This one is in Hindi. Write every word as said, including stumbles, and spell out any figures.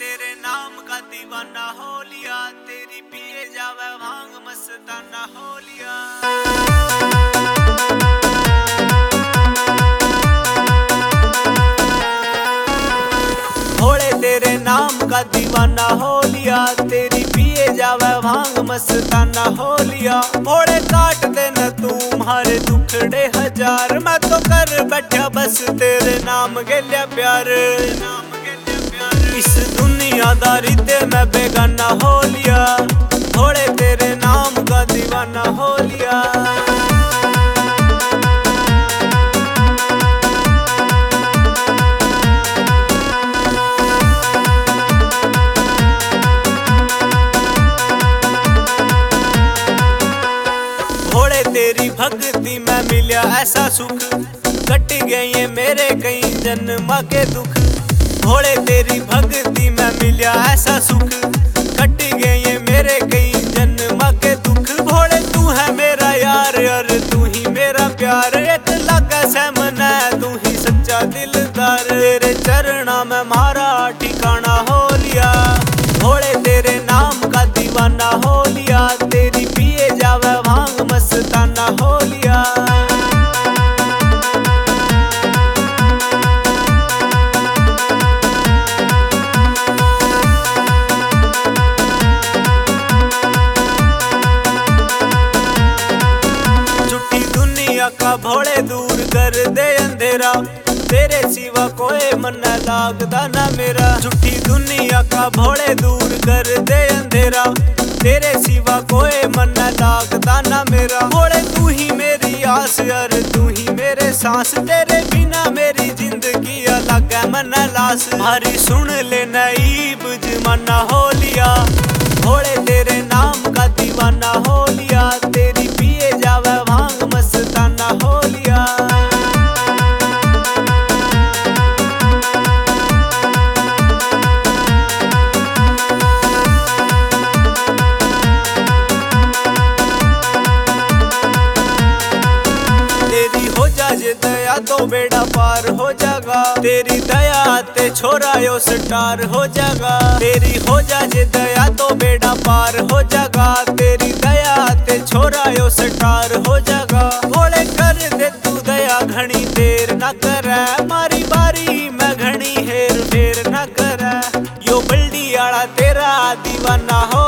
तेरे नाम का दीवाना हो लिया, तेरी पिए जावे भांग मस्ताना हो लिया। भोले तेरे नाम का दीवाना हो लिया, तेरी पिए जावे भांग मस्ताना हो लिया। भोले काट देना तुम्हारे दुखड़े हजार, मैं तो कर बैठा बस तेरे नाम के लिए प्यार। इस दुनियादारी ते मैं बेगाना हो लिया, भोले तेरे नाम का दीवाना हो लिया। भोले तेरी भक्ति में मिला ऐसा सुख, कट गए मेरे कई जन्म के दुख। भोले तेरी भक्ति में मिला ऐसा सुख, कट गए मेरे कई जन्म के दुख। भोले तू है मेरा यार यार, तू ही मेरा प्यार, एक लागा सहमन है तू ही सच्चा दिलदार। तेरे चरणा में मारा ठिकाना हो लिया, भोले तेरे नाम का दीवाना हो लिया। तेरी पिए जावे भांग मस्ताना हो लिया। का भोले दूर कर दे अंधेरा, तेरे सिवा कोई मन लागदा ना मेरा। झूठी दुनिया का भोले दूर कर दे अंधेरा, तेरे सिवा कोई मन लागदा ना मेरा। भोले तू ही मेरी आस यार, तू ही मेरे सांस, तेरे बिना मेरी जिंदगी अलग है मन लास। भारी सुन ले नईब जमाना हो लिया, भोले तेरे नाम का दीवाना हो लिया। तेरी पिए जावे भांग मस्ताना हो लिया। तेरी हो जाए दया तो बेड़ा पार हो जागा, तेरी दया ते छोरा यो स्टार हो जागा। तेरी हो जाए दया तो बेड़ा पार हो जागा, तेरी दया ते छोरा यो स्टार हो जागा। भोले कर दे तू दया घनी देर न करे, मारी बारी मैं घनी हेर फेर न करे। यो बल्डी आला तेरा दीवाना हो